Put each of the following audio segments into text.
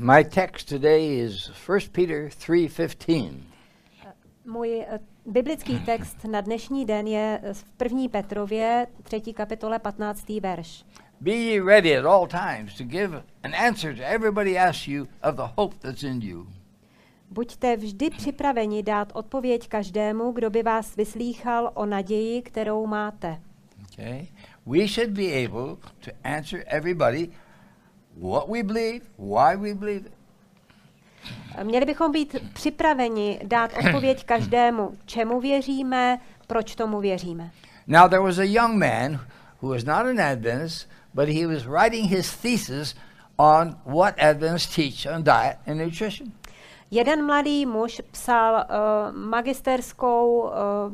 My text today is 1 Peter 3:15. Můj biblický text na dnešní den je v 1. Petrově 3. kapitole 15. verš. Be ye ready at all times to give an answer to everybody asks you of the hope that's in you. Buďte vždy připraveni dát odpověď každému, kdo by vás vyslýchal o naději, kterou máte. Okay? We should be able to answer everybody what we believe, why we believe it. Měli bychom být připraveni dát odpověď každému, čemu věříme, proč tomu věříme. Now there was a young man who was not an Adventist, but he was writing his thesis on what Adventists teach on diet and nutrition. Jeden mladý muž psal magisterskou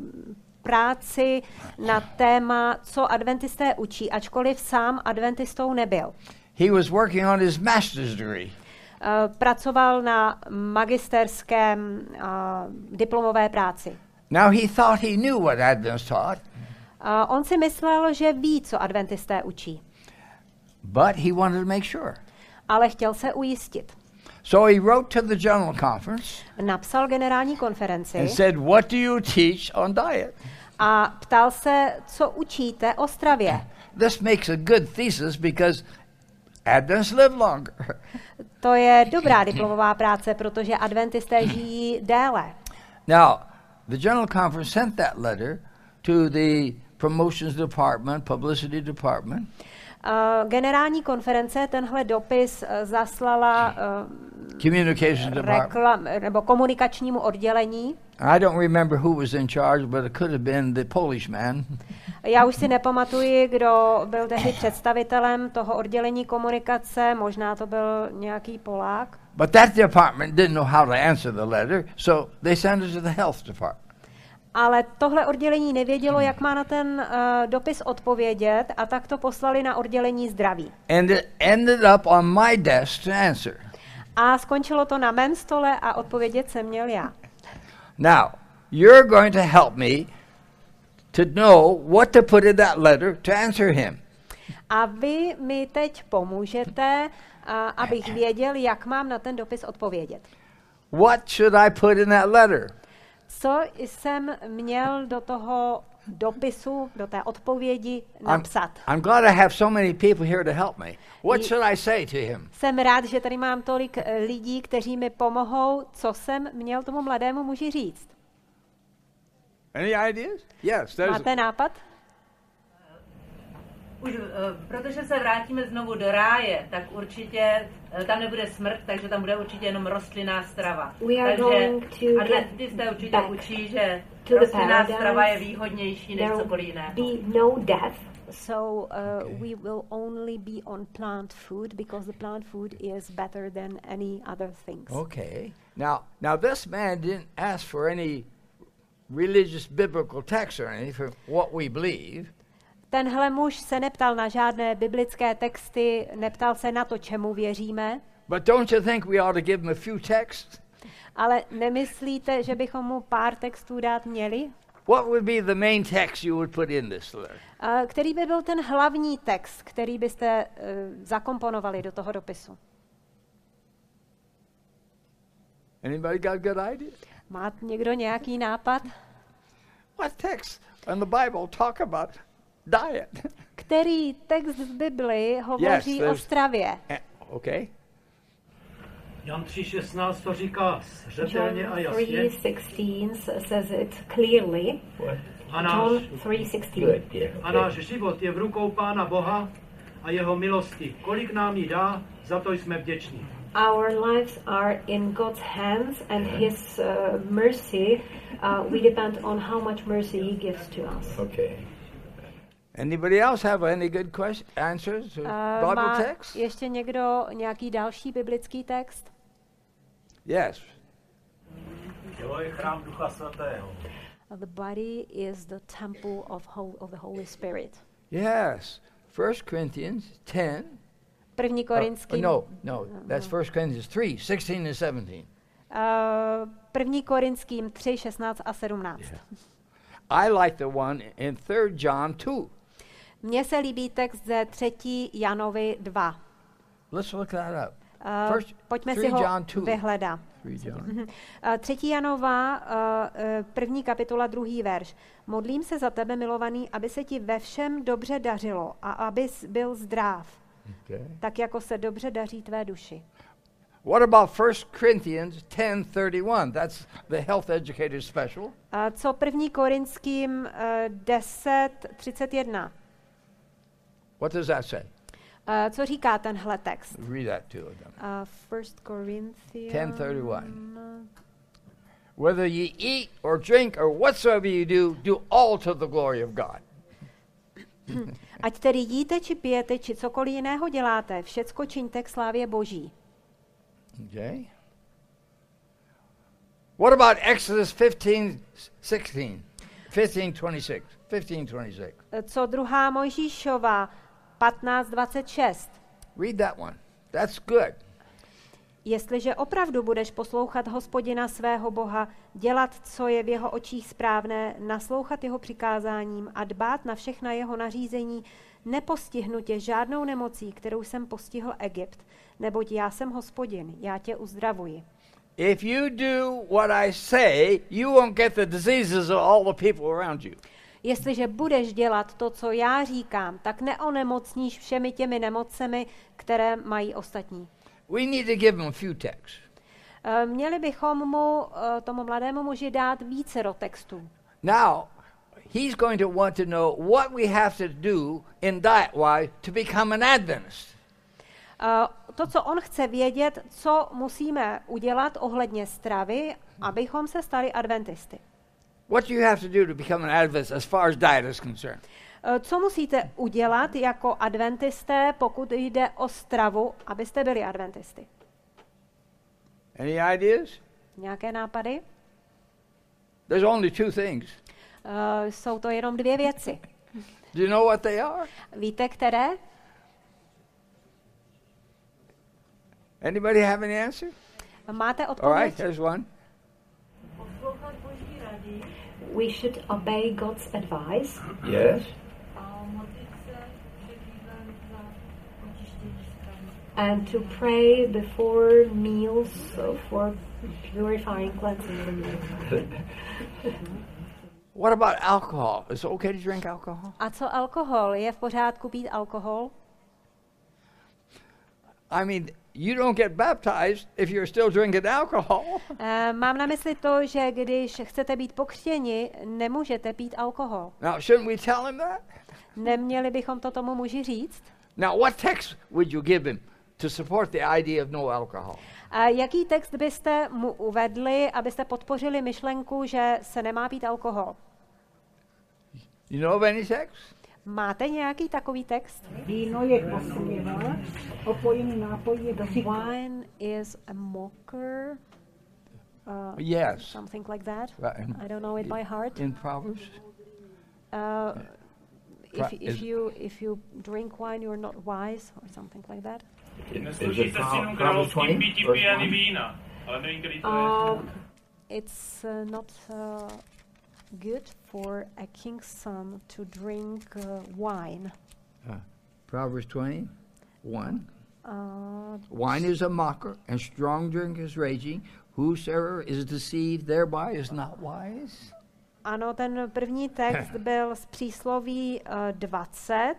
práci na téma, co adventisté učí, ačkoliv sám adventistou nebyl. He was working on his master's degree. Pracoval na magisterském diplomové práci. Now he thought he knew what Adventists taught. On si myslel, že ví, co adventisté učí. But he wanted to make sure. Ale chtěl se ujistit. So he wrote to the General Conference. Napsal generální konferenci. And said, what do you teach on diet? A ptal se, co učíte o stravě. This makes a good thesis because Adventists live longer. To je dobrá diplomová práce, protože adventisté žijí déle. Now, the General Conference sent that letter to the promotions department, publicity department. Generální konference tenhle dopis zaslala Communications department. Nebo komunikačnímu oddělení. I don't remember who was in charge, but it could have been the Polish man. Já už si nepamatuji, kdo byl tehdy představitelem toho oddělení komunikace, možná to byl nějaký Polák. But that department didn't know how to answer the letter, so they sent it to the health department. Ale tohle oddělení nevědělo, jak má na ten dopis odpovědět, a tak to poslali na oddělení zdraví. And it ended up on my desk to answer. A skončilo to na mém stole a odpovědět jsem měl já. Now, you're going to help me to know what to put in that letter to answer him. A vy mi teď pomůžete, abych věděl, jak mám na ten dopis odpovědět. What should I put in that letter? Co jsem měl do toho dopisu, do té odpovědi napsat? I'm glad I have so many people here to help me. What should I say to him? Jsem rád, že tady mám tolik lidí, kteří mi pomohou, co jsem měl tomu mladému muži říct. Any ideas? Yes. Máte nápad? Už, protože se vrátíme znovu do ráje, tak určitě tam nebude smrt, takže tam bude určitě jenom rostlinná strava. Takže adventisté určitě učí, že rostlinná strava je výhodnější než cokoliv jiného. So we will only be on plant food because the plant food is better than any other things. Okay. Now this man didn't ask for any religious biblical text or anything for what we believe. Tenhle muž se neptal na žádné biblické texty, neptal se na to, čemu věříme. But don't you think we ought to give him a few texts? Ale nemyslíte, že bychom mu pár textů dát měli? What would be the main text you would put in this letter? Který by byl ten hlavní text, který byste zakomponovali do toho dopisu? Anybody got good idea? Má někdo nějaký nápad? What text in the Bible talk about diet? Který text v Bibli hovoří o stravě? Okay. Jan 3:16 to říká zřetelně a jasně. John 3:16 says it clearly. John 3:16. A náš život je v rukou Pána Boha a jeho milosti. Kolik nám jí dá, za to jsme vděční. Our lives are in God's hands and his mercy. We depend on how much mercy he gives to us. Okay. Anybody else have any good answers to Bible text? Ještě někdo nějaký další biblický text? Yes. Tělo je chrám Ducha Svatého. The body is the temple of the Holy Spirit. Yes. 1 Corinthians 10. 1. Korinským. No, that's 1 Corinthians 3, 16 and 17. 1. Korinským 3, 16 a 17. Yeah. I like the one in 3 John 2. Mně se líbí text ze 3. Janovi 2. Let's look that up. Pojďme si ho vyhledat. 3. Janova, 1. kapitola, 2. verš. Modlím se za tebe, milovaný, aby se ti ve všem dobře dařilo a abys byl zdrav, tak jako se dobře daří tvé duši. What about 1 Corinthians 10:31? That's the health educator special. Co 1. Korinským 10:31? What does that say? Co říká tenhle text? Read that to them. 1 Corinthians 10:31. Whether you eat or drink or whatsoever you do all to the glory of God. Ať tedy jíte, či pijete, či cokoliv jiného děláte, všecko čiňte k slávě Boží. Okay. What about Exodus 15:26? 15:26. Co 2. Mojžíšova 15:26? Read that one. That's good. Jestliže opravdu budeš poslouchat Hospodina svého Boha, dělat, co je v jeho očích správné, naslouchat jeho přikázáním a dbát na všechna jeho nařízení, nepostihnu tě žádnou nemocí, kterou jsem postihl Egypt, neboť já jsem Hospodin, já tě uzdravuji. If you do what I say, you won't get the diseases of all the people around you. Jestliže budeš dělat to, co já říkám, tak neonemocníš všemi těmi nemocemi, které mají ostatní. We need to give him a few texts. Měli bychom tomu mladému muži dát vícero textů. Now, he's going to want to know what we have to do in diet-wise to become an Adventist. To, co on chce vědět, co musíme udělat ohledně stravy, abychom se stali adventisty. What do you have to do to become an Adventist as far as diet is concerned? Co musíte udělat jako adventisté, pokud jde o stravu, abyste byli adventisty? Any ideas? Nějaké nápady? There's only two things. Jsou to jenom 2 věci. Do you know what they are? Víte, které? Anybody have an answer? Máte All odpověď? right, here's one. We should obey God's advice. Yes. And to pray before meals for purifying, cleansing. What about alcohol? Is it okay to drink alcohol? A co alkohol? Je v pořádku pít alkohol? I mean, you don't get baptized if you're still drinking alcohol. Mám na mysli to, že když chcete být pokřtěni, nemůžete pít alkohol. Now, shouldn't we tell him that? Neměli bychom to tomu muži říct? Now, what text would you give him to support the idea of no alcohol? A jaký text byste mu uvedli, abyste podpořili myšlenku, že se nemá pít alkohol? You know of any text? Máte nějaký takový text? Víno je posměvač, opojný nápoj je Wine is a mocker. Yes. Something like that. Right. I don't know it by heart. In Proverbs? If you drink wine, you're not wise, or something like that. Neslušíte synu královským býti pijany vína, ale nevím, který to je. It's not good for a king's son to drink wine. Proverbs 20, 1. Wine is a mocker, and strong drink is raging. Whosoever is deceived thereby is not wise. Ano, ten první text byl z přísloví 20,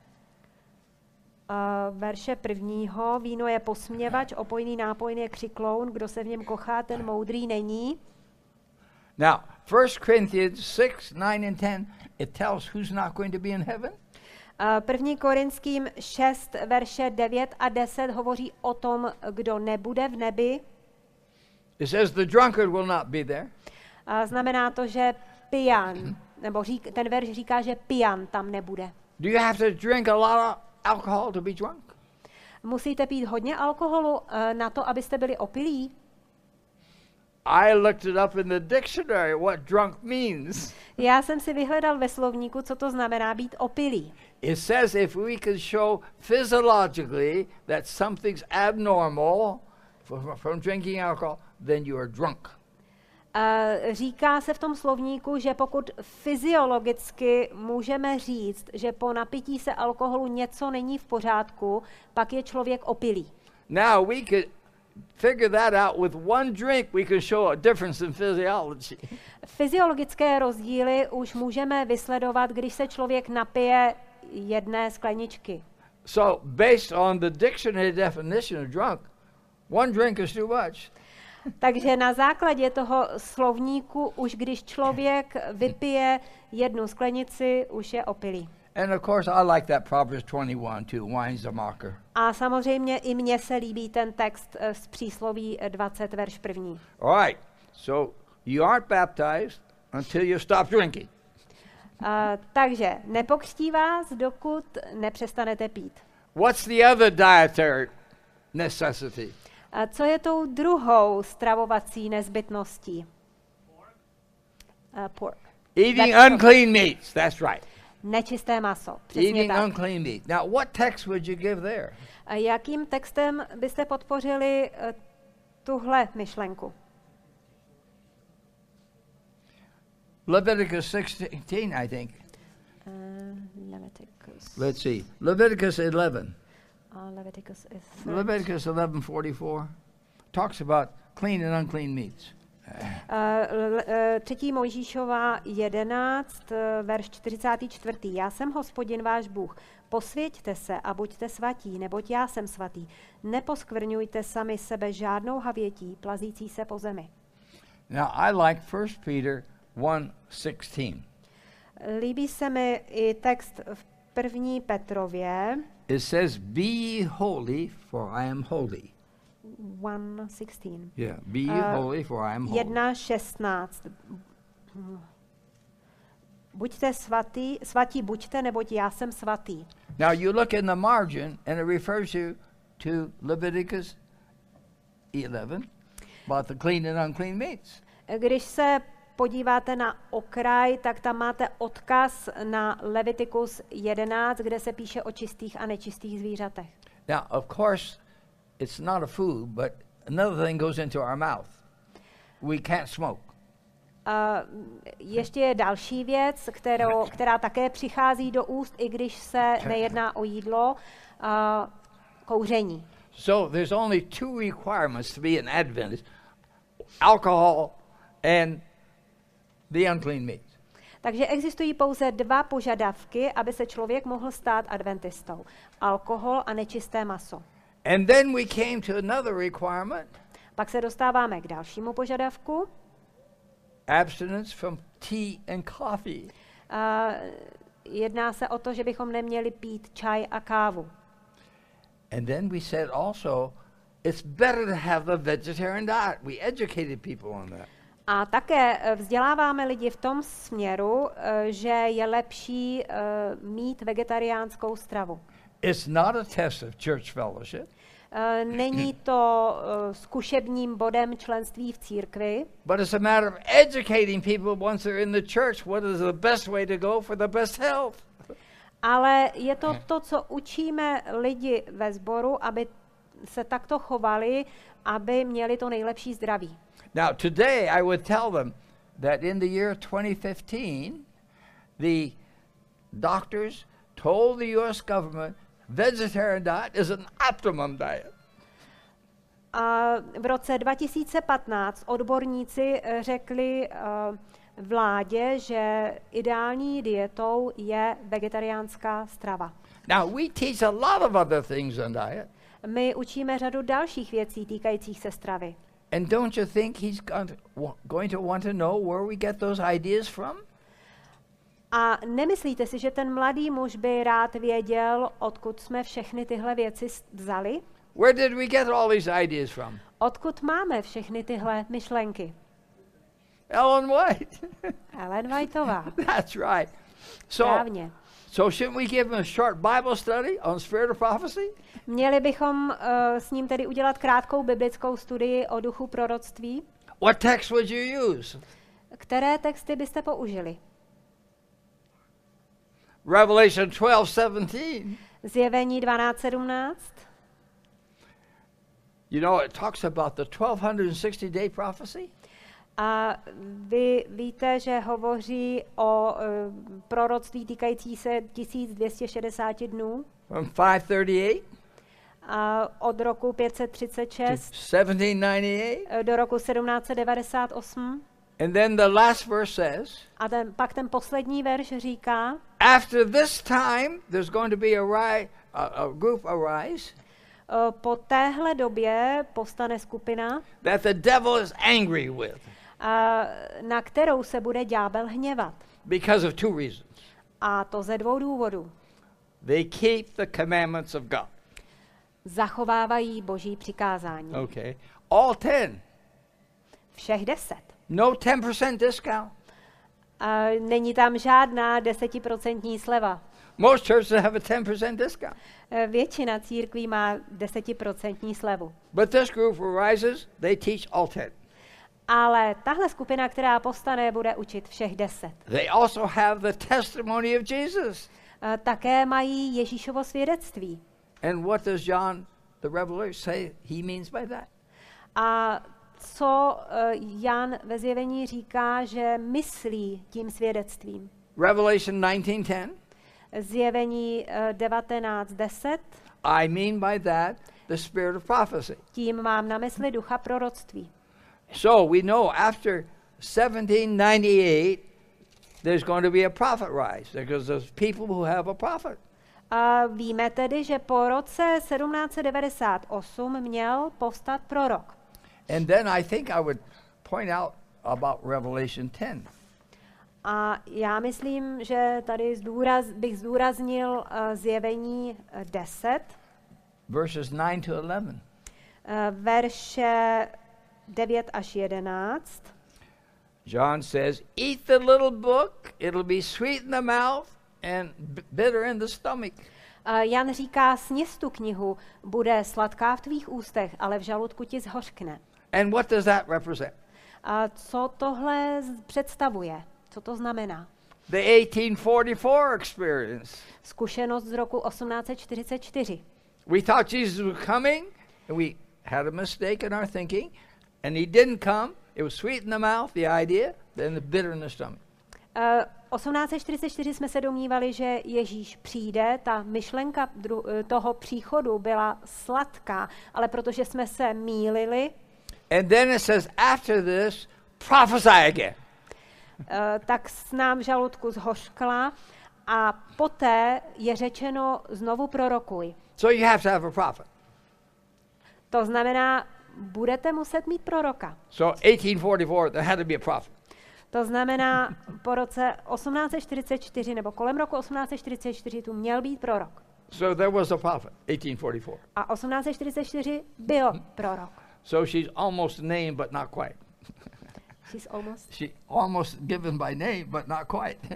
verše 1. Víno je posměvač, opojný nápoj je křikloun, kdo se v něm kochá, ten moudrý není. Now, 1 Corinthians 6, 9 and 10, it tells who's not going to be in heaven. 1. Korinským 6, verše 9 a 10 hovoří o tom, kdo nebude v nebi. It says the drunkard will not be there. Znamená to, že pijan, nebo ten verš říká, že pijan tam nebude. Do you have to drink a lot of alcohol to be drunk? Musíte pít hodně alkoholu na to, abyste byli opilí? I looked it up in the dictionary what drunk means. Já jsem si vyhledal ve slovníku, co to znamená být opilý. It says if we can show physiologically that something's abnormal from drinking alcohol, then you are drunk. Říká se v tom slovníku, že pokud fyziologicky můžeme říct, že po napití se alkoholu něco není v pořádku, pak je člověk opilý. Now we could figure that out with one drink. We can show a difference in physiology. Fyziologické rozdíly už můžeme vysledovat, když se člověk napije jedné skleničky. So based on the dictionary definition of drunk, one drink is too much. Takže na základě toho slovníku, už když člověk vypije jednu sklenici, už je opilý. And of course I like that Proverbs 21 too. Wine's a mocker. A samozřejmě i mně se líbí ten text z přísloví 20, verš 1. All right. So you aren't baptized until you stop drinking. Takže nepokřtí vás, dokud nepřestanete pít. What's the other dietary necessity? Co je tou druhou stravovací nezbytností? Pork. Eating unclean meats. That's right. Nečisté maso. Přesně Eating tak. unclean meat. Now, what text would you give there? Jakým textem byste podpořili tuhle myšlenku? Leviticus 16, I think. Leviticus. Let's see. Leviticus 11. Leviticus is Leviticus 11:44 talks about clean and unclean meats. 3. Mojžíšova 11, verš 44. Já jsem Hospodin váš Bůh. Posvěťte se a buďte svatí, neboť já jsem svatý. Neposkvrňujte sami sebe žádnou havětí, plazící se po zemi. Now I like 1 Peter 1:16. Líbí se mi i text v 1. Petrově. It says, "Be ye holy, for I am holy." 1:16. Yeah, be ye holy, for I am holy. 1:16. Buďte svatí buďte, neboť já jsem svatý. Now you look in the margin and it refers you to Leviticus 11 about the clean and unclean meats. Když se podíváte na okraj, tak tam máte odkaz na Levitikus 11, kde se píše o čistých a nečistých zvířatech. Now, of course, it's not a food, but another thing goes into our mouth. We can't smoke. Ještě je další věc, která také přichází do úst, i když se nejedná o jídlo, kouření. So there's only two requirements to be an Adventist: alcohol and the unclean meat. Takže existují pouze dva požadavky, aby se člověk mohl stát adventistou. Alkohol a nečisté maso. And then we came to another requirement. Pak se dostáváme k dalšímu požadavku. Abstinence from tea and coffee. Jedná se o to, že bychom neměli pít čaj a kávu. And then we said also, it's better to have the vegetarian diet. We educated people on that. A také vzděláváme lidi v tom směru, že je lepší mít vegetariánskou stravu. It's not a test of church fellowship. Není to zkušebním bodem členství v církvi, But it's a matter of educating people once they're in the church what is the best way to go for the best health. ale je to to, co učíme lidi ve sboru, aby se takto chovali, aby měli to nejlepší zdraví. Now today I would tell them that in the year 2015 the doctors told the US government vegetarian diet is an optimum diet. A v roce 2015 odborníci řekli vládě, že ideální dietou je vegetariánská strava. Now we teach a lot of other things on diet. My učíme řadu dalších věcí týkajících se stravy. And don't you think he's going to want to know where we get those ideas from? A nemyslíte si, že ten mladý muž by rád věděl, odkud jsme všechny tyhle věci vzali? Where did we get all these ideas from? Odkud máme všechny tyhle myšlenky? Ellen White. Ellen Whiteová. That's right. Správně. So shouldn't we give him a short Bible study on spirit of prophecy? Měli bychom s ním tedy udělat krátkou biblickou studii o duchu proroctví. What text would you use? Které texty byste použili? Revelation 12:17. Zjevení 12:17. You know, it talks about the 1260-day prophecy. A vy víte, že hovoří o proroctví týkající se 1260 dnů. From 538. od roku 536 1798. Do roku 1798. And then the last verse says, A pak ten poslední verš říká, after this time there's going to be a group arise. Po téhle době povstane skupina, that the devil is angry with. Na kterou se bude ďábel hněvat. Because of two reasons. A to ze dvou důvodů. They keep the commandments of God. Zachovávají Boží přikázání. Okay. All 10. Všech 10. No 10% discount. Není tam žádná 10% sleva. Most churches have a 10% discount. Většina církví má 10% slevu. But this group arises, they teach all 10. Ale tahle skupina, která povstane, bude učit všech 10. They also have the testimony of Jesus. Také mají Ježíšovo svědectví. And what does John the Revelator say he means by that? A co Jan ve zjevení říká, že myslí tím svědectvím? Revelation 19:10. Zjevení 19:10. I mean by that the spirit of prophecy. Tím mám na mysli ducha proroctví. So we know after 1798 there's going to be a prophet rise because there's people who have a prophet. A víme tedy, že po roce 1798 měl povstat prorok. And then I think I would point out about Revelation 10. A já myslím, že tady bych zdůraznil zjevení 10. Verses 9 to 11. Verše 9 až 11. John says, eat the little book, it'll be sweet in the mouth and bitter in the stomach. Jan říká, sněz tu knihu, bude sladká v tvých ústech, ale v žaludku ti zhořkne. And what does that represent? A co tohle představuje? Co to znamená? The 1844 experience. Zkušenost z roku 1844. We thought Jesus was coming, and we had a mistake in our thinking, and he didn't come. It was sweet in the mouth, the idea, then the bitter in the stomach. 1844 jsme se domnívali, že Ježíš přijde, ta myšlenka toho příchodu byla sladká, ale protože jsme se mýlili, and then it says after this, prophesy again. Tak s nám v žaludku zhořkla a poté je řečeno znovu prorokuj. So you have to have a prophet. To znamená, budete muset mít proroka. So 1844, there had to be a prophet. To znamená, po roce 1844 nebo kolem roku 1844 tu měl být prorok. So there was a prophet, 1844. A 1844 byl prorok. So she's almost named, but not quite. She's almost given by name, but not quite.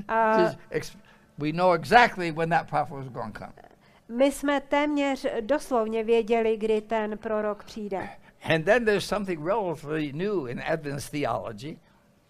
We know exactly when that prophet was going to come. My jsme téměř doslovně věděli, kdy ten prorok přijde. And then there's something relatively new in Adventist theology.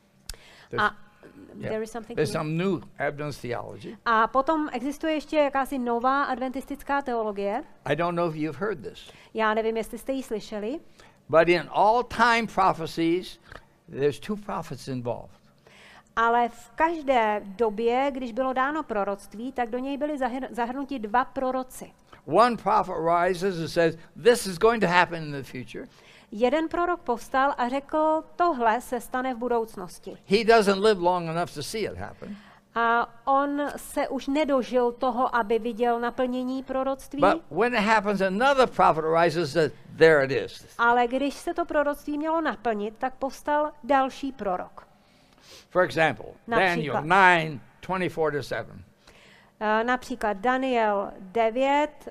There's some new Adventist theology. A potom existuje ještě jakási nová adventistická teologie. I don't know if you've heard this. Já nevím, jestli jste ji slyšeli. But in all time prophecies, there's two prophets involved. Ale v každé době, když bylo dáno proroctví, tak do něj byli zahrnuti dva proroci. One prophet rises and says, this is going to happen in the future. Jeden prorok povstal a řekl, tohle se stane v budoucnosti. He doesn't live long enough to see it happen. A on se už nedožil toho, aby viděl naplnění proroctví. But when it happens, another prophet arises that there it is. Ale když se to proroctví mělo naplnit, tak povstal další prorok. For example, Daniel 9:24-7. Například Daniel 9,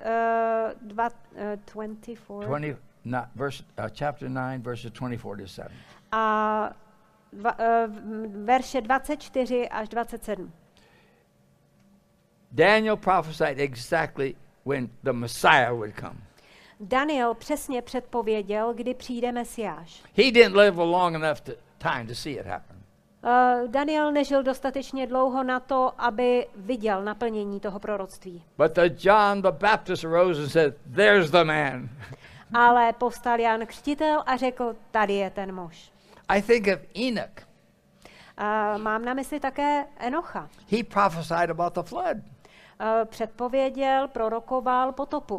24. Chapter 9, verses 24-7. A verše 24 až 27. Daniel prophesied exactly when the Messiah would come. Daniel přesně předpověděl, kdy přijde Mesiáš. He didn't live a long enough time to see it happen. Daniel nežil dostatečně dlouho na to, aby viděl naplnění toho proroctví. But John the Baptist arose and said, "There's the man." Ale povstal Jan Křtitel a řekl, tady je ten muž. I think of Enoch. Mám na mysli také Enocha. He prophesied about the flood. Předpověděl, prorokoval potopu.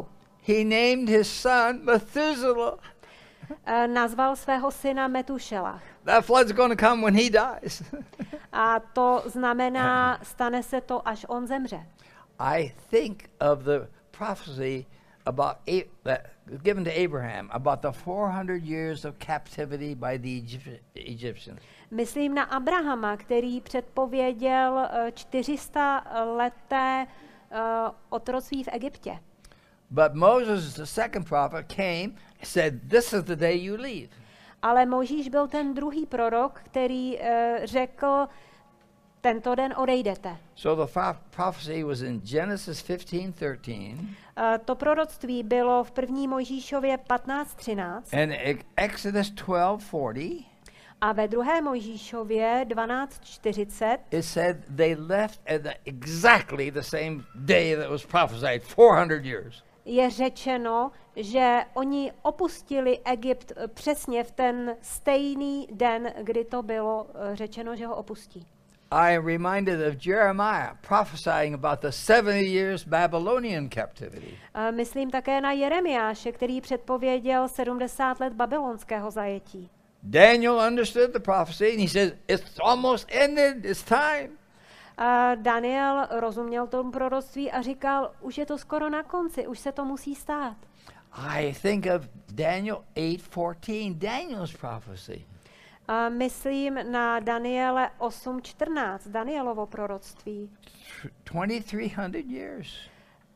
He named his son Methuselah. Nazval svého syna Metušelach. That flood's going to come when he dies. A to znamená, stane se to, až on zemře. I think of the prophecy about that given to Abraham about the 400 years of captivity by the Egyptians. Myslím na Abrahama, který předpověděl 400 leté otroctví v Egyptě. But Moses, the second prophet, came and said, "This is the day you leave." Ale Mojžíš byl ten druhý prorok, který řekl, tento den odejdete. So the prophecy was in Genesis 15:13. To proroctví bylo v 1. Mojžíšově 15:13. And Exodus 12:40. A ve 2. Mojžíšově 12:40 it said they left at exactly the same day that was prophesied, 400 years. Je řečeno, že oni opustili Egypt přesně v ten stejný den, kdy to bylo řečeno, že ho opustí. I am reminded of Jeremiah prophesying about the 70 years Babylonian captivity. Myslím také na Jeremiáše, který předpověděl 70 let babylonského zajetí. Daniel understood the prophecy and he said, "It's almost ended, it's time." Daniel rozuměl tomu proroctví a říkal, už je to skoro na konci, už se to musí stát. I think of Daniel 8:14, Daniel's prophecy. Myslím na Daniele 8:14, Danielovo proroctví. 2300 years.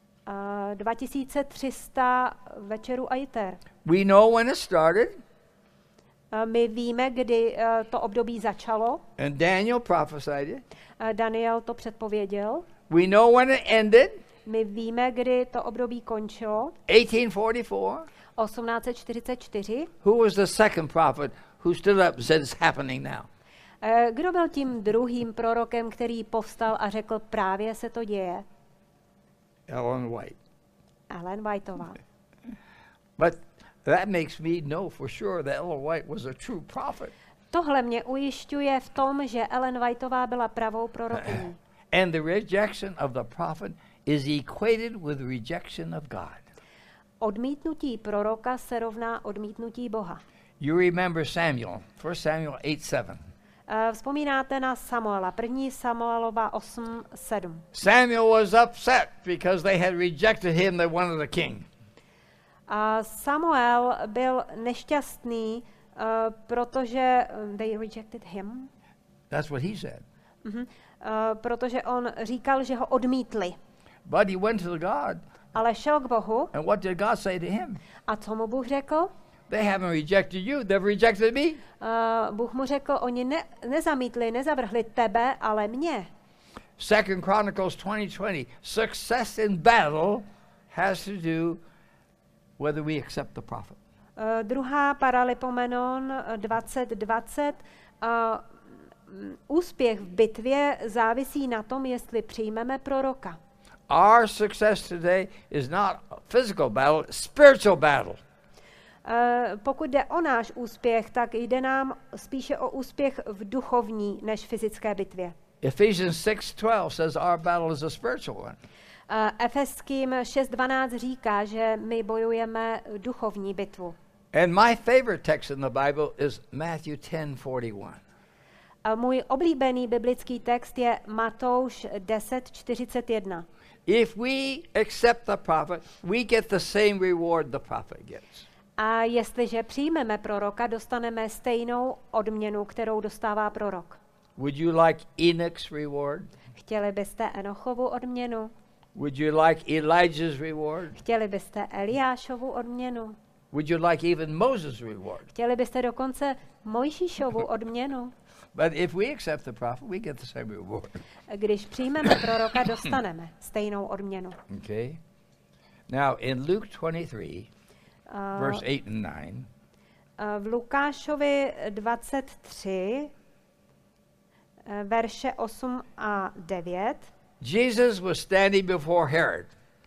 2300 večerů a jiter. We know when it started. My víme, kdy to období začalo. And Daniel prophesied it. Daniel to předpověděl. We know when it ended. My víme, kdy to období končilo. 1844. 1844. Who was the second prophet who stood up and said it's happening now? Kdo byl tím druhým prorokem, který povstal a řekl, právě se to děje? Ellen White. Ellen Whiteová. But that makes me know for sure that Ellen White was a true prophet. Tohle mě ujišťuje v tom, že Ellen Whiteová byla pravou prorokyní. And the rejection of the prophet is equated with rejection of God. Odmítnutí proroka se rovná odmítnutí Boha. You remember Samuel, 1 Samuel 8:7. Vzpomínáte na Samuela, 1. Samuelova 8:7. Samuel was upset because they had rejected him, they wanted a king. Samuel byl nešťastný, protože they rejected him. That's what he said. Protože on říkal, že ho odmítli. But he went to God. Ale šel k Bohu. And what did God say to him? A co mu Bůh řekl? They haven't rejected you, they've rejected me. Bůh mu řekl, oni nezamítli, nezavrhli tebe, ale mě. 2 Chronicles 20:20. Success in battle has to do whether we accept the prophet. 2. Paralipomenon 20:20. Úspěch v bitvě závisí na tom, jestli přijmeme proroka. Our success today is not a physical battle, spiritual battle. Pokud jde o náš úspěch, tak jde nám spíše o úspěch v duchovní než fyzické bitvě. Ephesians 6:12 says our battle is a spiritual one. Efeským 6:12 říká, že my bojujeme duchovní bitvu. And my favorite text in the Bible is Matthew 10:41. Můj oblíbený biblický text je Matouš 10:41. If we accept the prophet, we get the same reward the prophet gets. A jestliže přijmeme proroka, dostaneme stejnou odměnu, kterou dostává prorok. Would you like Enoch's reward? Chtěli byste Enochovu odměnu? Would you like Elijah's reward? Chtěli byste Eliášovu odměnu? Would you like even Moses' reward? Chtěli byste dokonce Mojžíšovu odměnu? But if we accept the prophet, we get the same reward. Když přijmeme proroka, dostaneme stejnou odměnu. Okay. Now in Luke 23, verse 8 and 9. V Lukášovi 23, verše 8 a 9. Jesus was standing before Herod.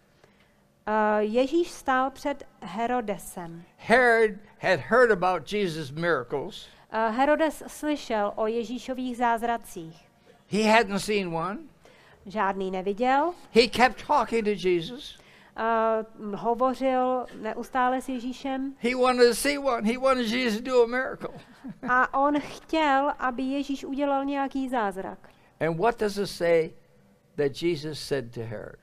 Ježíš stál před Herodesem. Herod had heard about Jesus' miracles. Herodes slyšel o Ježíšových zázracích. He hadn't seen one. Žádný neviděl. He kept talking to Jesus. hovořil neustále s Ježíšem. He wanted to see one. He wanted Jesus to do a miracle. A on chtěl, aby Ježíš udělal nějaký zázrak. And what does it say that Jesus said to Herod?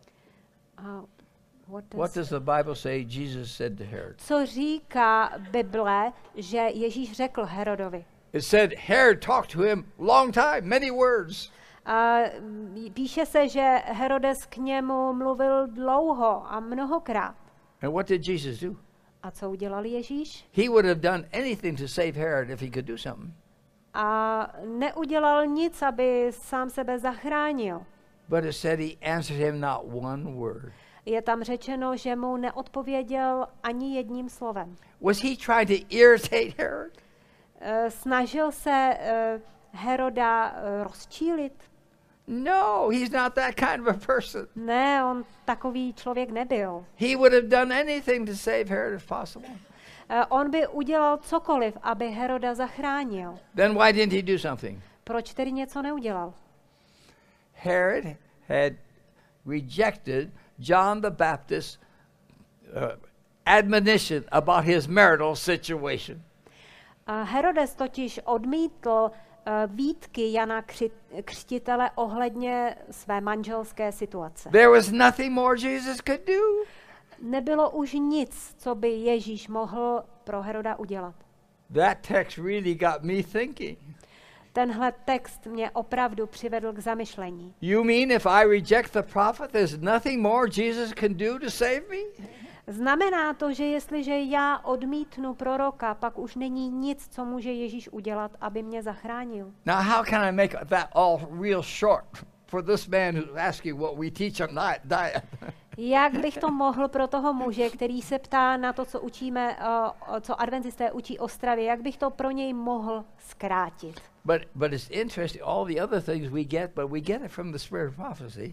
What does the Bible say Jesus said to Herod? Co říká Bible, že Ježíš řekl Herodovi? It said Herod talked to him long time, many words. Píše se, že Herodes k němu mluvil dlouho a mnohokrát. And what did Jesus do? A co udělal Ježíš? He would have done anything to save Herod if he could do something. A neudělal nic, aby sám sebe zachránil. But it said he answered him not one word. Je tam řečeno, že mu neodpověděl ani jedním slovem. Was he trying to irritate Herod? Snažil se Heroda rozčílit? No, he's not that kind of a person. Ne, on takový člověk nebyl. He would have done anything to save Herod if possible. On by udělal cokoliv, aby Heroda zachránil. Then why didn't he do something? Proč tedy něco neudělal? Herod had rejected John the Baptist's admonition about his marital situation. Herodes totiž odmítl výtky Jana Křtitele ohledně své manželské situace. There was nothing more Jesus could do. Nebylo už nic, co by Ježíš mohl pro Heroda udělat. That text really got me thinking. Tenhle text mě opravdu přivedl k zamyšlení. You mean if I reject the prophet, there's nothing more Jesus can do to save me? Znamená to, že jestliže já odmítnu proroka, pak už není nic, co může Ježíš udělat, aby mě zachránil. Now how can I make that all real short for this man who's asking what we teach on diet? Jak bych to mohl pro toho muže, který se ptá na to, co učíme, co adventisté učí o stravě, jak bych to pro něj mohl zkrátit? But it's interesting, all the other things we get, but we get it from the spirit of prophecy.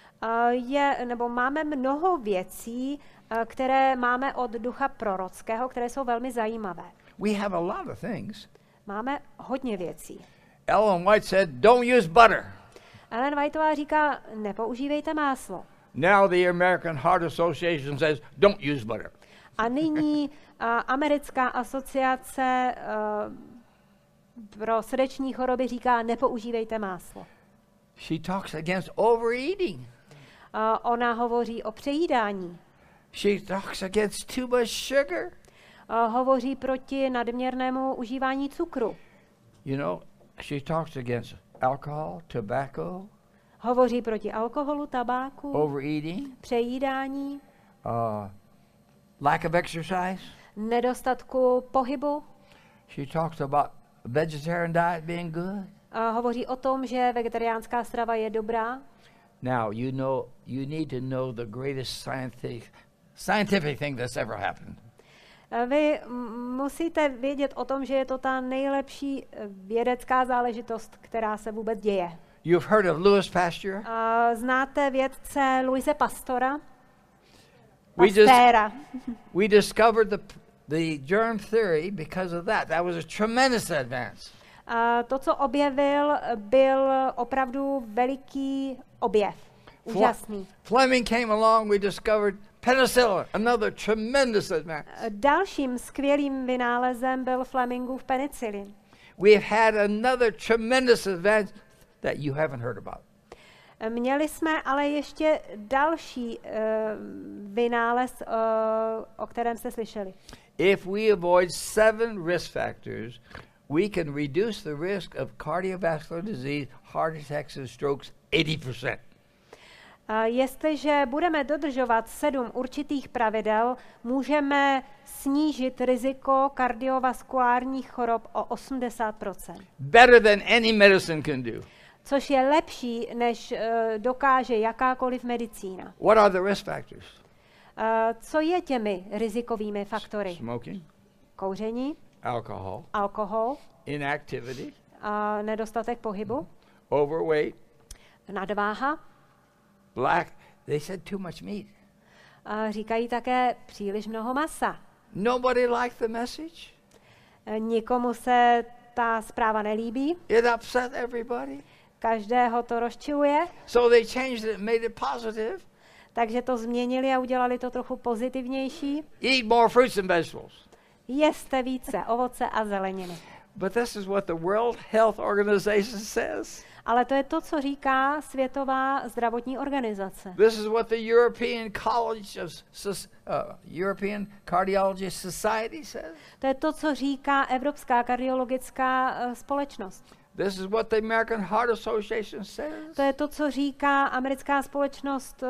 Máme mnoho věcí, které máme od ducha prorockého, které jsou velmi zajímavé. We have a lot of things. Máme hodně věcí. Ellen White said, don't use butter. Ellen Whiteová říká, nepoužívejte máslo. Now the American Heart Association says, don't use butter. A nyní americká asociace pro srdeční choroby říká, nepoužívejte máslo. She talks against overeating. Ona hovoří o přejídání. She talks against too much sugar. Hovoří proti nadměrnému užívání cukru. You know, she talks against alcohol, tobacco. Hovoří proti alkoholu, tabáku, overeating, přejídání, lack of exercise. Nedostatku pohybu. She talks about vegetarian diet being good. Hovoří o tom, že vegetariánská strava je dobrá. Now, you need to know the greatest scientific thing that's ever happened. Vy musíte vědět o tom, že je to ta nejlepší vědecká záležitost, která se vůbec děje. You've heard of Louis Pasteur? Znáte vědce Louise Pastora? We discovered the germ theory because of that. That was a tremendous advance. To, co objevil, byl opravdu veliký objev. Úžasný. Fleming came along, we discovered penicillin, another tremendous advance. Dalším skvělým vynálezem byl Flemingův penicillin. We have had another tremendous advance that you haven't heard about. Měli jsme ale ještě další vynález, o kterém jste slyšeli. If we avoid 7 risk factors, we can reduce the risk of cardiovascular disease, heart attacks and strokes 80%. Jestliže budeme dodržovat 7 určitých pravidel, můžeme snížit riziko kardiovaskulárních chorob o 80%. Better than any medicine can do. Což je lepší, než dokáže jakákoliv medicína. What are the risk factors? Co je těmi rizikovými faktory? Smoking, kouření, alkohol, inactivity, nedostatek pohybu, overweight, nadváha, they said too much meat. Říkají také příliš mnoho masa. Nobody liked the message. Nikomu se ta zpráva nelíbí. It upset everybody. Každého to rozčiluje. So they changed it and made it positive. Takže to změnili a udělali to trochu pozitivnější. Eat more fruits and vegetables. Jeste více ovoce a zeleniny. But this is what the World Health Organization says. Ale to je to, co říká Světová zdravotní organizace. This is what the European Cardiology Society says. To je to, co říká Evropská kardiologická společnost. This is what the American Heart Association says. To je to, co říká Americká společnost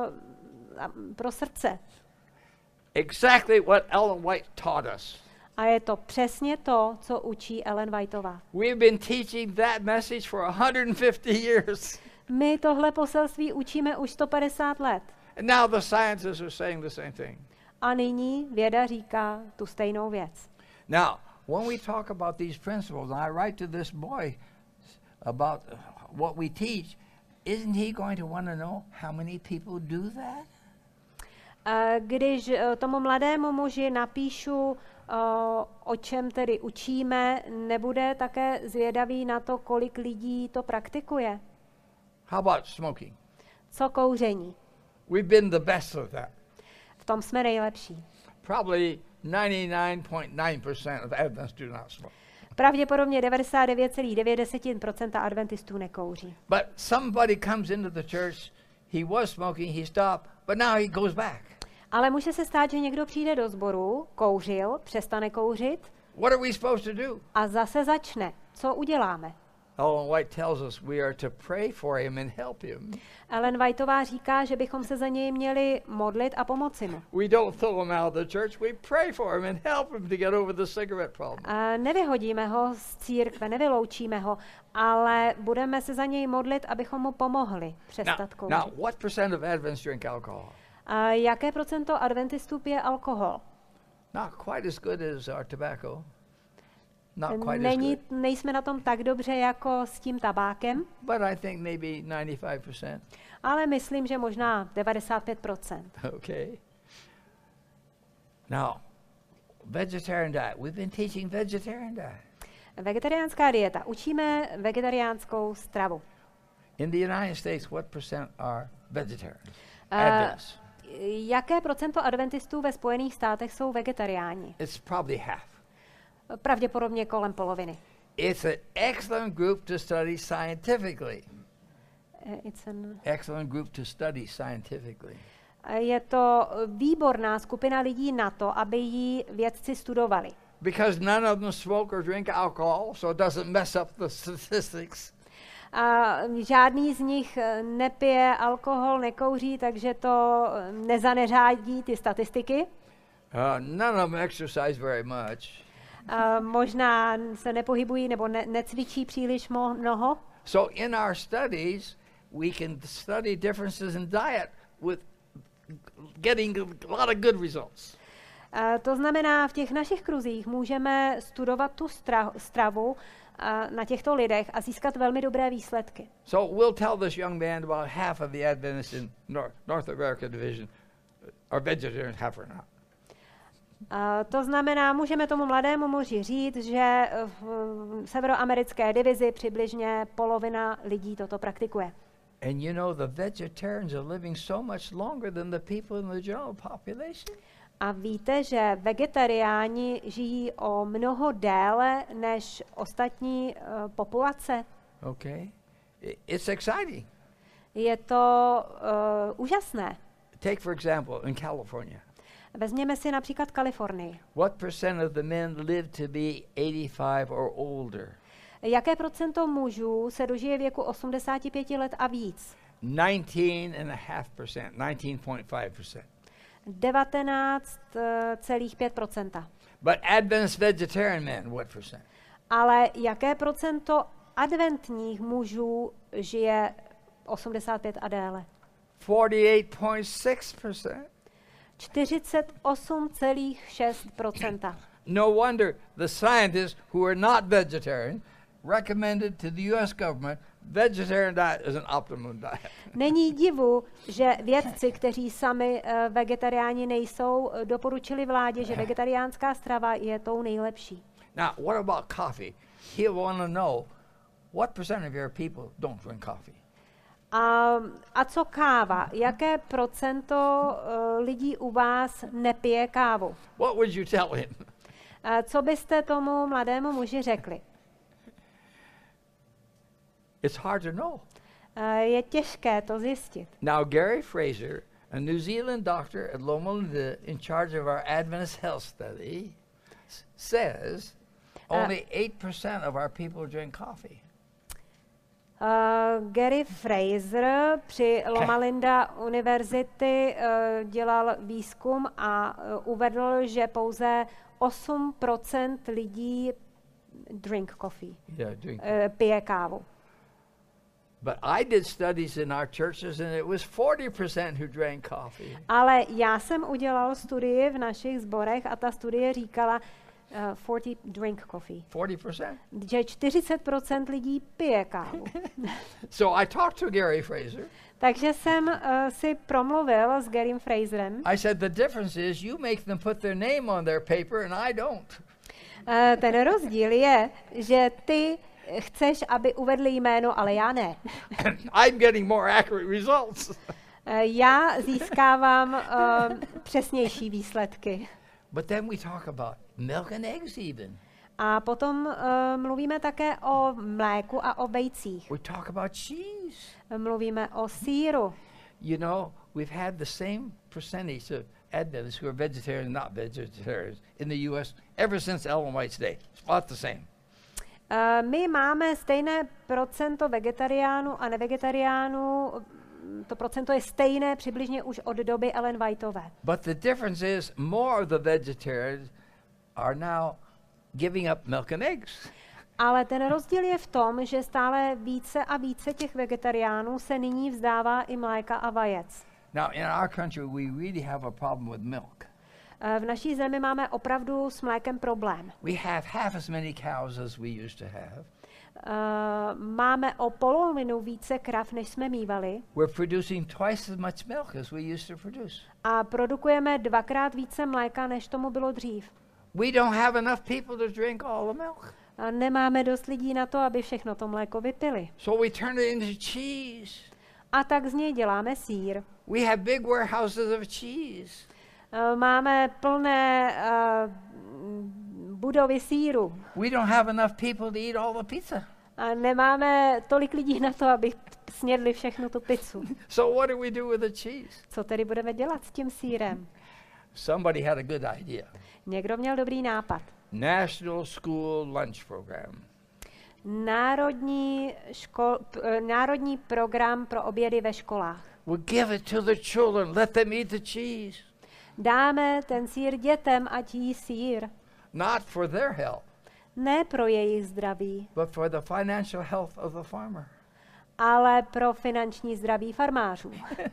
pro srdce. Exactly what Ellen White taught us. A je to přesně to, co učí Ellen Whiteová. We've been teaching that message for 150 years. My tohle poselství učíme už 150 let. And now the scientists are saying the same thing. A nyní věda říká tu stejnou věc. Now, when we talk about these principles, and I write to this boy about what we teach, isn't he going to want to know how many people do that? Když tomu mladému muži napíšu, o čem tedy učíme, nebude také zvědavý na to, kolik lidí to praktikuje? How about smoking? Co kouření? We've been the best of that. V tom jsme nejlepší. Probably 99.9% of Adventists do not smoke. Pravděpodobně 99,9% adventistů nekouří. But somebody comes into the church, he was smoking, he stopped, but now he goes back. Ale může se stát, že někdo přijde do sboru, kouřil, přestane kouřit. What are we supposed to do? A zase začne. Co uděláme? Ellen White tells us we are to pray for him and help him. Ellen Whiteová říká, že bychom se za něj měli modlit a pomoci mu. We don't throw him out of the church, we pray for him and help him to get over the cigarette problem. A nevyhodíme ho z církve, nevyloučíme ho, ale budeme se za něj modlit, abychom mu pomohli přestat kouřit. Now, what percent of Adventists drink alcohol? A jaké procento adventistů pije alkohol? Not quite as good as our tobacco. Not quite as good. Nejsme na tom tak dobře jako s tím tabákem. But I think maybe 95%. Ale myslím, že možná 95%. Okay. Now, vegetarian diet. We've been teaching vegetarian diet. Vegetariánská dieta. Učíme vegetariánskou stravu. In the United States, what percent are vegetarians? Adventists. Jaké procento adventistů ve Spojených státech jsou vegetariáni? It's probably half. Pravděpodobně kolem poloviny. It's an excellent group to study scientifically. It's an excellent group to study scientifically. Je to výborná skupina lidí na to, aby ji vědci studovali. Because none of them smoke or drink alcohol, so it doesn't mess up the statistics. A žádný z nich nepije alkohol, nekouří, takže to nezaneřádí ty statistiky. None of them exercise very much. Možná se nepohybují nebo necvičí příliš mnoho. So in our studies, we can study differences in diet with getting a lot of good results. To znamená, v těch našich kruzích můžeme studovat tu stravu na těchto lidech a získat velmi dobré výsledky. So we'll tell this young man about half of the Adventists in North America division are vegetarian, half are not. To znamená, můžeme tomu mladému muži říct, že v severoamerické divizi přibližně polovina lidí toto praktikuje. And you know, the vegetarians are living so much longer than the people in the general population. A víte, že vegetariáni žijí o mnoho déle než ostatní populace? Okay. It's exciting. Je to úžasné. Take for example in California. Vezměme si například Kalifornii. What percent of the men live to be 85 or older? Jaké procento mužů se dožije věku 85 let a víc? 19.5%, 19.5%. 19,5%. But Adventist vegetarian men, what percent? Ale jaké procento adventních mužů žije 85 a déle? 48.6%. 48,6%. No wonder the scientists who are not vegetarian recommended to the US government vegetarian diet is an optimum diet. Není divu, že vědci, kteří sami vegetariáni nejsou, doporučili vládě, že vegetariánská strava je tou nejlepší. Now, what about coffee? He'll want to know what percent of your people don't drink coffee. A co káva? Jaké procento lidí u vás nepije kávu? What would you tell him? Co byste tomu mladému muži řekli? It's hard to know. Je těžké to zjistit. Now, Gary Fraser, a New Zealand doctor at Loma Linda in charge of our Adventist health study, says only 8% of our people drink coffee. Gary Fraser při Loma Linda univerzity dělal výzkum a uvedl, že pouze 8% lidí drink coffee, pije kávu. But I did studies in our churches and it was 40% who drank coffee. Ale já jsem udělal studii v našich sborech a ta studie říkala 40 drink coffee. 40%? Že 40% lidí pije kávu. So I talked to Gary Fraser. Takže jsem si promluvil s Garym Fraserem. I said the difference is you make them put their name on their paper and I don't. Ten rozdíl je, že ty chceš, aby uvedli jméno, ale já ne. I'm getting more accurate results. Já získávám přesnější výsledky. But then we talk about milk and eggs even. A potom mluvíme také o mléku a o vejcích. We talk about cheese. Mluvíme o sýru. You know, we've had the same percentage of Adventists who are vegetarian and not vegetarians in the U.S. ever since Ellen White's day. It's about the same. My máme stejné procento vegetariánů a nevegetariánů. To procento je stejné přibližně už od doby Ellen Whiteové. But the difference is more of the vegetarians are now giving up milk and eggs. Ale ten rozdíl je v tom, že stále více a více těch vegetariánů se nyní vzdává i mléka a vajec. Now in our country we really have a problem with milk. V naší zemi máme opravdu s mlékem problém. We have half as many cows as we used to have. Máme o polovinu více krav, než jsme mívali. We're producing twice as much milk as we used to produce. A produkujeme 2krát více mléka, než tomu bylo dřív. We don't have enough people to drink all the milk. A nemáme dost lidí na to, aby všechno to mléko vypili. So we turn it into cheese. A tak z něj děláme sýr. We have big warehouses of cheese. Máme plné budovy sýru. We don't have enough people to eat all the pizza. A nemáme tolik lidí na to, aby snědli všechnu tu pizzu. So what do we do with the cheese? Co tedy budeme dělat s tím sýrem? Somebody had a good idea. Někdo měl dobrý nápad. National School Lunch Program. Národní program pro obědy ve školách. We'll give it to the children. Let them eat the cheese. Dáme ten sýr dětem, ať jí sýr. Not for their health. Ne pro jejich zdraví, but for the financial health of the farmer. Ale pro finanční zdraví farmářů.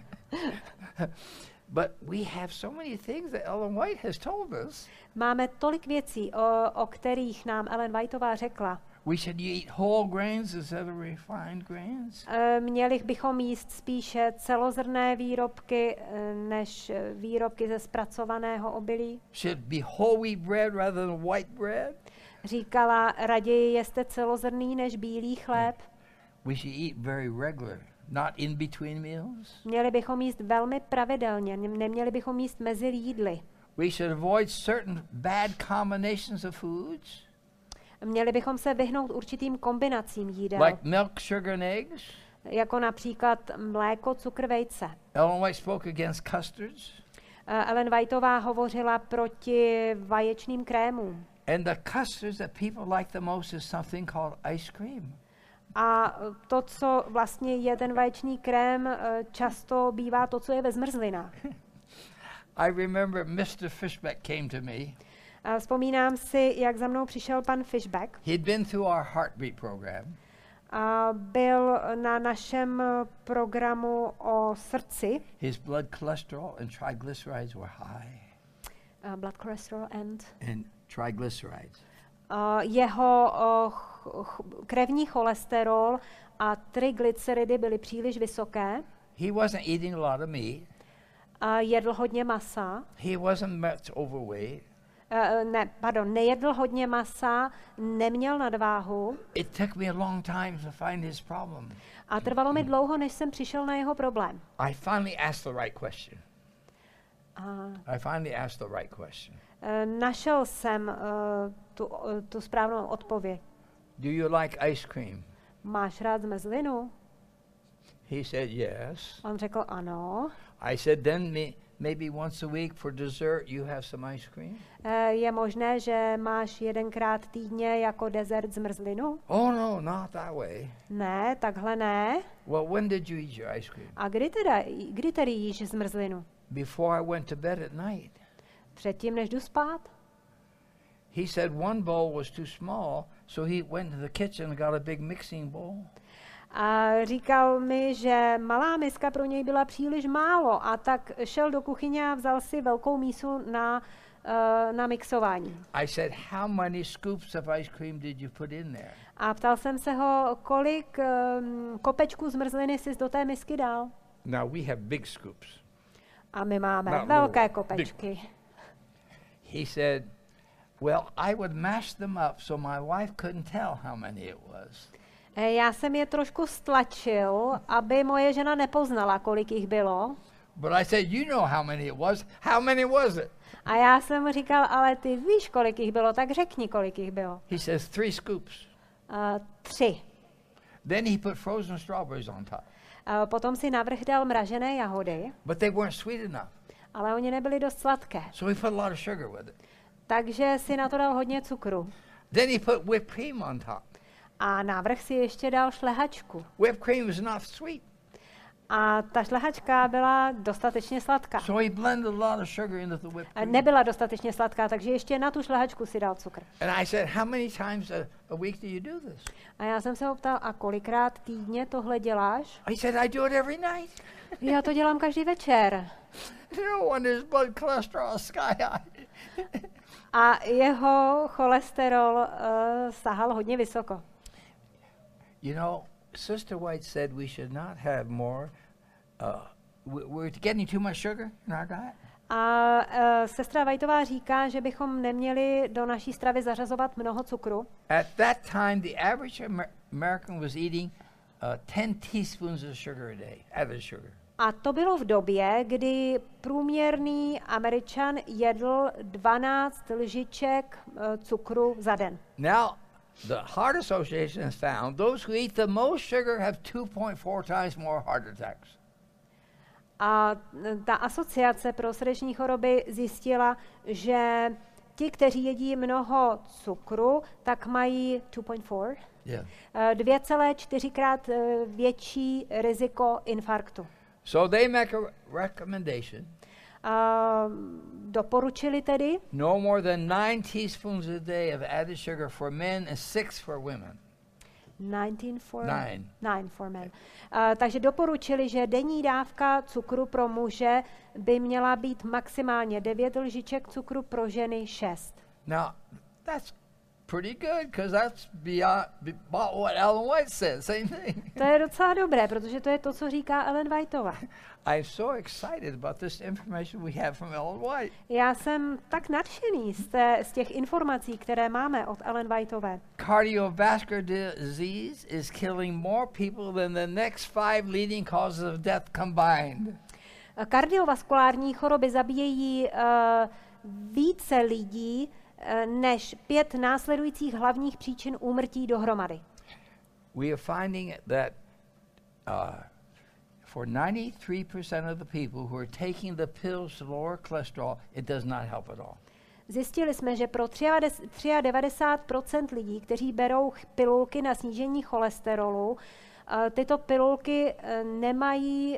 But we have so many things that Ellen White has told us. Máme tolik věcí, o kterých nám Ellen Whiteová řekla. We should eat whole grains instead of refined grains. Měli bychom jíst spíše celozrnné výrobky než výrobky ze zpracovaného obilí. Should be whole wheat bread rather than white bread. Říkala, raději jeste celozrnný než bílý chléb. We should eat very regular, not in between meals. Měli bychom jíst velmi pravidelně, neměli bychom jíst mezi jídly. We should avoid certain bad combinations of foods. Měli bychom se vyhnout určitým kombinacím jídel. Like milk, sugar and eggs. Jako například mléko, cukr, vejce. Ellen White spoke against custards. Ellen Whiteová hovořila proti vaječným krémům. And the custards that people like the most is something called ice cream. A to, co vlastně je ten vaječný krém, často bývá to, co je ve zmrzlinách. I remember Mr. Fishback came to me. Vzpomínám si, jak za mnou přišel pan Fishback. He'd been through our heartbeat program. A byl na našem programu o srdci. His blood cholesterol and triglycerides were high. Blood cholesterol and triglycerides. Jeho krevní cholesterol a triglyceridy byly příliš vysoké. He wasn't eating a lot of meat. Jedl hodně masa. He wasn't much overweight. nejedl hodně masa, neměl nadváhu. It took me a long time to find his problem. A trvalo mi dlouho, než jsem přišel na jeho problém. I finally asked the right question. Našel jsem tu správnou odpověď. Do you like ice cream? Máš rád zmrzlinu? He said yes. On řekl ano. I said then maybe once a week for dessert you have some ice cream? Je možné, že máš jedenkrát týdně jako dezert zmrzlinu? Oh no, not that way. Ne, takhle ne. Well, when did you eat your ice cream? A kdy tedy jíš zmrzlinu? Before I went to bed at night. Předtím, než jdu spát. He said one bowl was too small, so he went to the kitchen and got a big mixing bowl. A říkal mi, že malá miska pro něj byla příliš málo a tak šel do kuchyně a vzal si velkou mísu na mixování. I said, how many scoops of ice cream did you put in there? A ptal jsem se ho, kolik kopečků zmrzliny jsi do té misky dal. Now we have big scoops. A my máme velké kopečky. He said, well, I would mash them up so my wife couldn't tell how many it was. Já jsem je trošku stlačil, aby moje žena nepoznala, kolik jich bylo. But I said, you know how many it was. How many was it? A já jsem mu říkal, ale ty víš, kolik jich bylo, tak řekni, kolik jich bylo. He says 3 scoops. 3. Then he put frozen strawberries on top. Potom si navrch dal mražené jahody. But they weren't sweet enough. Ale oni nebyly dost sladké. So he put a lot of sugar with it. Takže si na to dal hodně cukru. Then he put whipped cream on top. A navrch si ještě dal šlehačku. Whipped cream is not sweet. A ta šlehačka byla dostatečně sladká. So he blended a lot of sugar into the whipped cream. Nebyla dostatečně sladká, takže ještě na tu šlehačku si dal cukr. And I said, how many times a week do you do this? A já jsem se ho ptal, a kolikrát týdně tohle děláš? He said, I do it every night. Já to dělám každý večer. No wonder his blood cholesterol is sky high. A jeho cholesterol sahal hodně vysoko. You know, Sister White said we should not have more. We're getting too much sugar in our diet. A sestra Whiteová říká, že bychom neměli do naší stravy zařazovat mnoho cukru. At that time, the average American was eating 10 teaspoons of sugar a day, added sugar. A to bylo v době, kdy průměrný Američan jedl 12 lžiček cukru za den. Now, the Heart Association has found those who eat the most sugar have 2.4 times more heart attacks. A ta asociace pro srdeční choroby zjistila, že ti, kteří jedí mnoho cukru, tak mají 2.4, 2,4krát větší riziko infarktu. So they make a recommendation. Doporučili tedy No more than 9 teaspoons a day of added sugar for men and 6 for women. 9 for men. Okay. Takže doporučili, že denní dávka cukru pro muže by měla být maximálně 9 lžiček cukru, pro ženy 6. Now, that's pretty good, because that's beyond what Ellen White said, same thing. To je docela dobré, protože to je to, co říká Ellen Whiteová. I'm so excited about this information we have from Ellen White. Já jsem tak nadšený z těch informací, které máme od Ellen Whiteové. Cardiovascular disease is killing more people than the next 5 leading causes of death combined. Kardiovaskulární choroby zabíjejí více lidí než 5 následujících hlavních příčin úmrtí dohromady. We are finding that for 93% of the people who are taking the pills to lower cholesterol, it does not help at all. Zjistili jsme, že pro 93% lidí, kteří berou pilulky na snížení cholesterolu, tyto pilulky nemají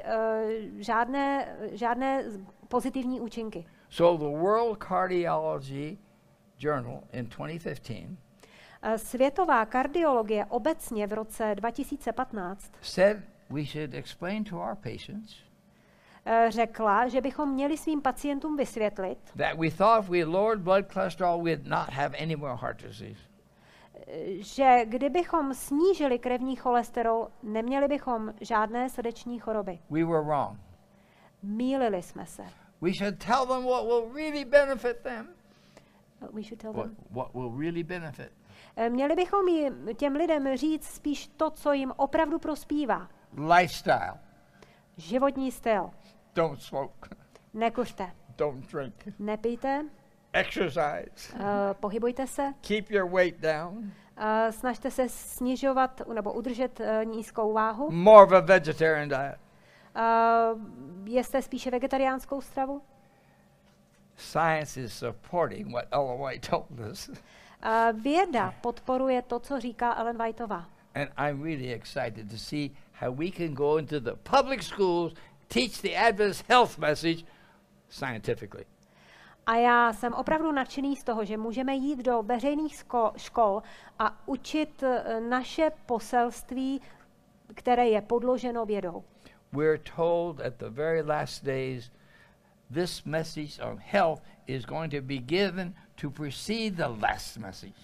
žádné pozitivní účinky. So the World Cardiology Journal in 2015 Světová kardiologie obecně v roce 2015 said we should explain to our patients řekla, že bychom měli svým pacientům vysvětlit, that we thought if we lowered blood cholesterol, we'd not have any more heart disease. Že kdybychom snížili krevní cholesterol, neměli bychom žádné srdeční choroby. We were wrong. Mýlili jsme se. We should tell them what will really benefit them. We should tell them. What will really benefit. Měli bychom těm lidem říct spíš to, co jim opravdu prospívá. Lifestyle. Životní styl. Don't smoke. Nekuřte. Don't drink. Nepijte. Exercise. Pohybujte se. Keep your weight down. Snažte se snižovat nebo udržet nízkou váhu. More of a vegetarian diet. Jeste spíše vegetariánskou stravu. Science is supporting what Ellen White told us. Věda podporuje to, co říká Ellen Whiteová. And I'm really excited to see how we can go into the public schools, teach the Adventist health message scientifically. A já jsem opravdu nadšený z toho, že můžeme jít do veřejných škol a učit naše poselství, které je podloženo vědou. We're told at the very last days this message on health is going to be given to precede the last message.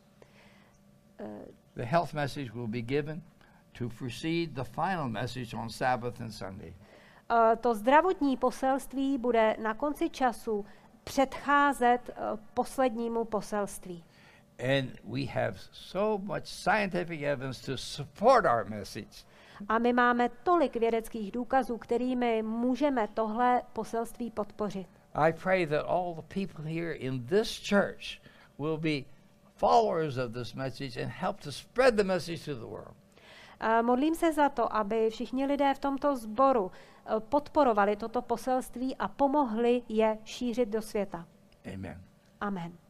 The health message will be given to precede the final message on Sabbath and Sunday. To zdravotní poselství bude na konci času předcházet poslednímu poselství. And we have so much scientific evidence to support our message. A my máme tolik vědeckých důkazů, kterými můžeme tohle poselství podpořit. I pray that all the people here in this church will be followers of this message and help to spread the message to the world. Modlím se za to, aby všichni lidé v tomto sboru podporovali toto poselství a pomohli je šířit do světa. Amen. Amen.